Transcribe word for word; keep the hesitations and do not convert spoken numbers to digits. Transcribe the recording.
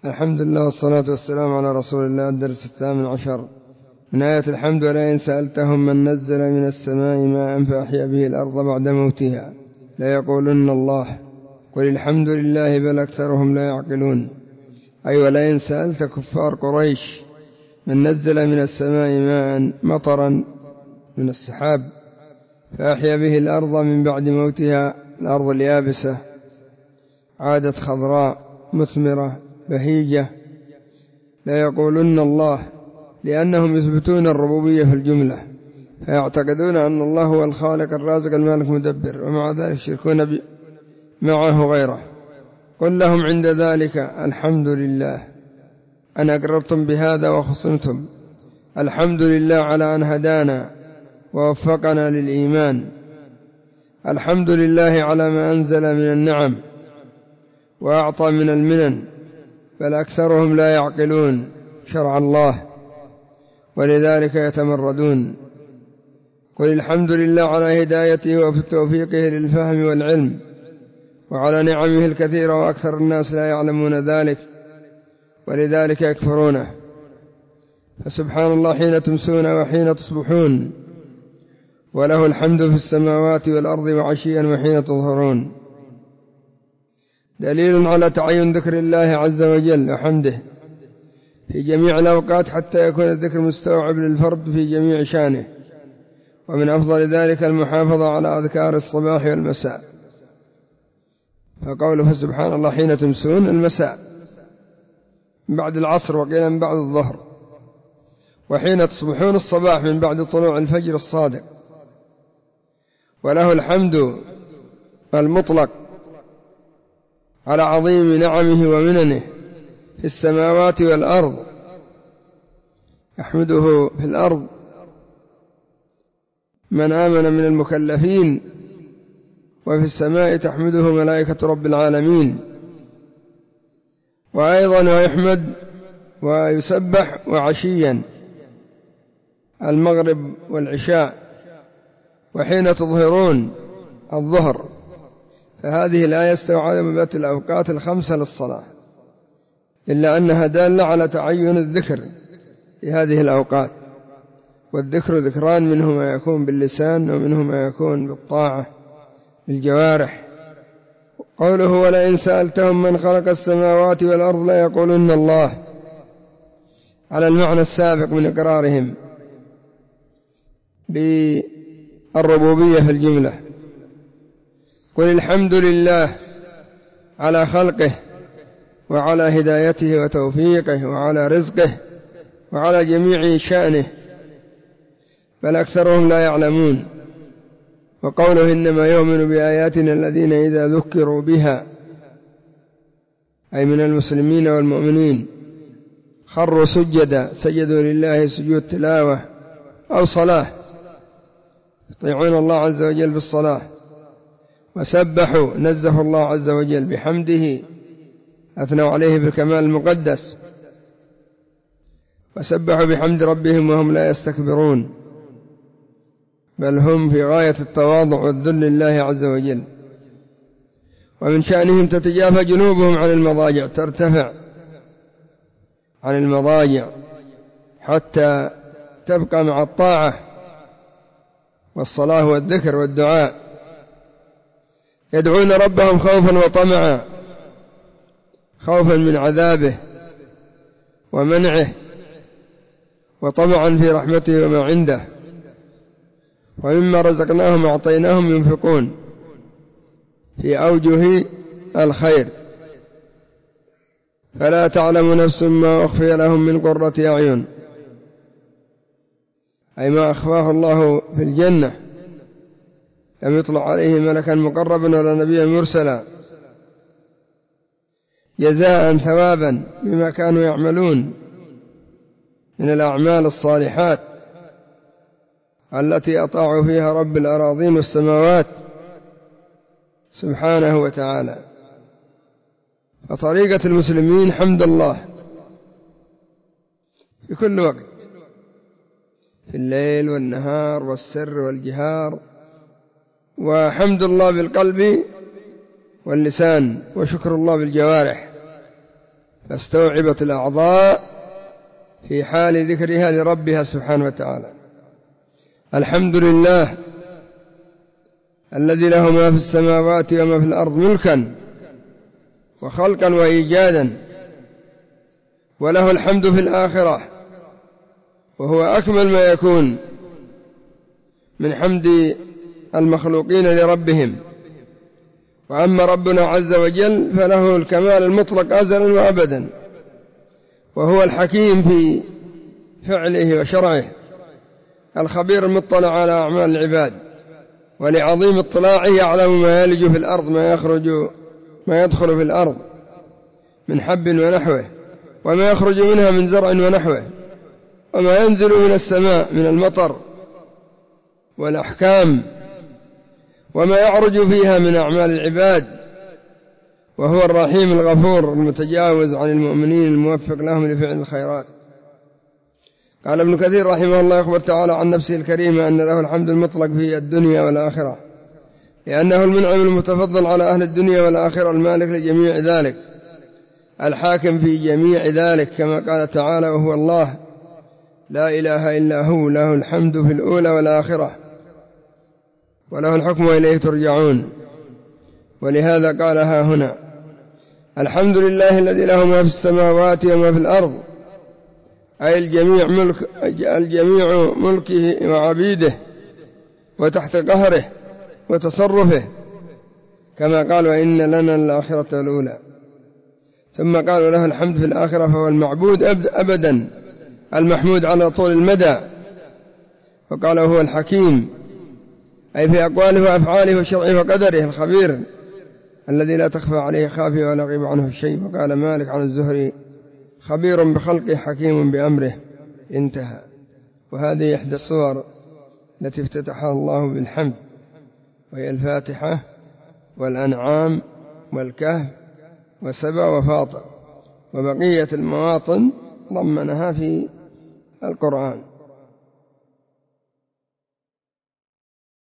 الحمد لله والصلاة والسلام على رسول الله. الدرس الثامن عشر من آية الحمد. ولئن سألتهم من نزل من السماء ماء فأحيا به الأرض بعد موتها ليقولن الله قل الحمد لله بل أكثرهم لا يعقلون. أي ولئن سألت كفار قريش من نزل من السماء ماء مطرا من السحاب فأحيا به الأرض من بعد موتها، الأرض اليابسة عادت خضراء مثمرة بهيجة، لا يقولن الله، لأنهم يثبتون الربوبية في الجملة، فيعتقدون أن الله هو الخالق الرازق المالك المدبر، ومع ذلك يشركون معه غيره. قل لهم عند ذلك الحمد لله أن أقررتم بهذا وخصمتم، الحمد لله على أن هدانا ووفقنا للإيمان، الحمد لله على ما أنزل من النعم وأعطى من المنن، بل أكثرهم لا يعقلون شرع الله ولذلك يتمردون. قل الحمد لله على هدايته وفي توفيقه للفهم والعلم وعلى نعمه الكثيرة، وأكثر الناس لا يعلمون ذلك ولذلك يكفرونه. فسبحان الله حين تمسون وحين تصبحون، وله الحمد في السماوات والأرض وعشيا وحين تظهرون. دليل على تعين ذكر الله عز وجل وحمده في جميع الأوقات حتى يكون الذكر مستوعب للفرد في جميع شانه، ومن أفضل ذلك المحافظة على أذكار الصباح والمساء. فقوله فسبحان الله حين تمسون المساء من بعد العصر وقيل من بعد الظهر، وحين تصبحون الصباح من بعد طلوع الفجر الصادق. وله الحمد المطلق على عظيم نعمه ومننه في السماوات والأرض، يحمده في الأرض من آمن من المكلفين، وفي السماء تحمده ملائكة رب العالمين. وأيضا يحمد ويسبح وعشيا المغرب والعشاء، وحين تظهرون الظهر. فهذه الآية استوعبت الأوقات الخمسة للصلاة، إلا أنها دالة على تعين الذكر في هذه الأوقات، والذكر ذكران، منه ما يكون باللسان ومنه ما يكون بالطاعة بالجوارح. قوله ولئن سألتهم من خلق السماوات والأرض ليقولن الله، على المعنى السابق من إقرارهم بالربوبية في الجملة. قل الحمد لله على خلقه وعلى هدايته وتوفيقه وعلى رزقه وعلى جميع شأنه، بل أكثرهم لا يعلمون. وقوله إنما يؤمن بآياتنا الذين إذا ذكروا بها، أي من المسلمين والمؤمنين، خروا سجدا، سجدوا لله سجود تلاوة أو صلاة، يطيعون الله عز وجل بالصلاة. وسبحوا، نزهوا الله عز وجل بحمده، أثنوا عليه بالكمال المقدس، وسبحوا بحمد ربهم وهم لا يستكبرون، بل هم في غاية التواضع والذل لله عز وجل. ومن شأنهم تتجافى جنوبهم عن المضاجع، ترتفع عن المضاجع حتى تبقى مع الطاعة والصلاة والذكر والدعاء. يدعون ربهم خوفا وطمعا، خوفا من عذابه ومنعه، وطمعا في رحمته وما عنده، ومما رزقناهم أعطيناهم ينفقون في أوجه الخير. فلا تعلم نفس ما أخفي لهم من قرة أعين، أي ما أخفاه الله في الجنة، لم يطلع عليه ملكا مقربا ولا نبيا مرسلا، جزاء ثوابا بما كانوا يعملون من الأعمال الصالحات التي أطاعوا فيها رب الأراضين والسماوات سبحانه وتعالى. فطريقة المسلمين حمد الله في كل وقت، في الليل والنهار والسر والجهار، وحمد الله بالقلب واللسان، وشكر الله بالجوارح. فاستوعبت الأعضاء في حال ذكرها لربها سبحانه وتعالى. الحمد لله الذي له ما في السماوات وما في الأرض ملكا وخلقا وإيجادا، وله الحمد في الآخرة، وهو أكمل ما يكون من حمد المخلوقين لربهم. وأما ربنا عز وجل فله الكمال المطلق أزلا وأبدا، وهو الحكيم في فعله وشرعه، الخبير المطلع على أعمال العباد، ولعظيم اطلاعه يعلم ما يلج في الأرض ما يخرج ما يدخل في الأرض من حب ونحوه، وما يخرج منها من زرع ونحوه، وما ينزل من السماء من المطر والأحكام، وما يعرج فيها من أعمال العباد. وهو الرحيم الغفور المتجاوز عن المؤمنين الموفق لهم لفعل الخيرات. قال ابن كثير رحمه الله يخبر تعالى عن نفسه الكريمة أن له الحمد المطلق في الدنيا والآخرة، لأنه المنعم المتفضل على أهل الدنيا والآخرة، المالك لجميع ذلك، الحاكم في جميع ذلك، كما قال تعالى: وهو الله لا إله إلا هو له الحمد في الأولى والآخرة وله الحكم وإليه ترجعون. ولهذا قالها هنا: الحمد لله الذي له ما في السماوات وما في الأرض، أي الجميع ملك الجميع ملكه وعبيده وتحت قهره وتصرفه، كما قال: وإن لنا الآخرة الأولى. ثم قالوا له الحمد في الآخرة، فهو المعبود أبدا المحمود على طول المدى. وقال: هو الحكيم، أي في أقواله وأفعاله وشرعه وقدره، الخبير الذي لا تخفى عليه خافية ولا يغيب عنه شيء. وقال مالك عن الزهري: خبير بخلقه حكيم بأمره. انتهى. وهذه إحدى الصور التي افتتحها الله بالحمد، وهي الفاتحة والأنعام والكهف وسبع وفاطر، وبقية المواطن ضمنها في القرآن.